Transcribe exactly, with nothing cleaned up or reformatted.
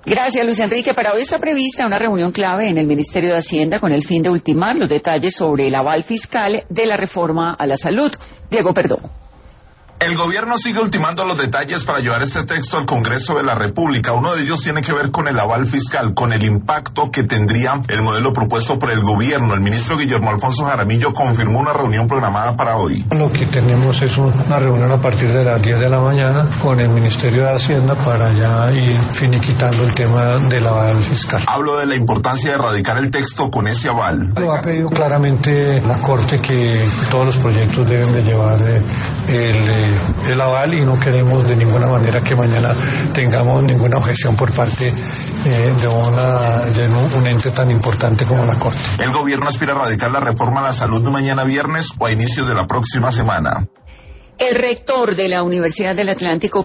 Gracias, Luis Enrique. Para hoy está prevista una reunión clave en el Ministerio de Hacienda con el fin de ultimar los detalles sobre el aval fiscal de la reforma a la salud. Diego Perdomo. El gobierno sigue ultimando los detalles para llevar este texto al Congreso de la República. Uno de ellos tiene que ver con el aval fiscal, con el impacto que tendría el modelo propuesto por el gobierno. El ministro Guillermo Alfonso Jaramillo confirmó una reunión programada para hoy. Lo que tenemos es una reunión a partir de las diez de la mañana con el Ministerio de Hacienda para ya ir finiquitando el tema del aval fiscal. Hablo de la importancia de erradicar el texto con ese aval. Lo ha pedido claramente la Corte que todos los proyectos deben de llevar el el aval y no queremos de ninguna manera que mañana tengamos ninguna objeción por parte eh, de, una, de un ente tan importante como la Corte. El gobierno aspira a erradicar la reforma a la salud de mañana viernes o a inicios de la próxima semana. El rector de la Universidad del Atlántico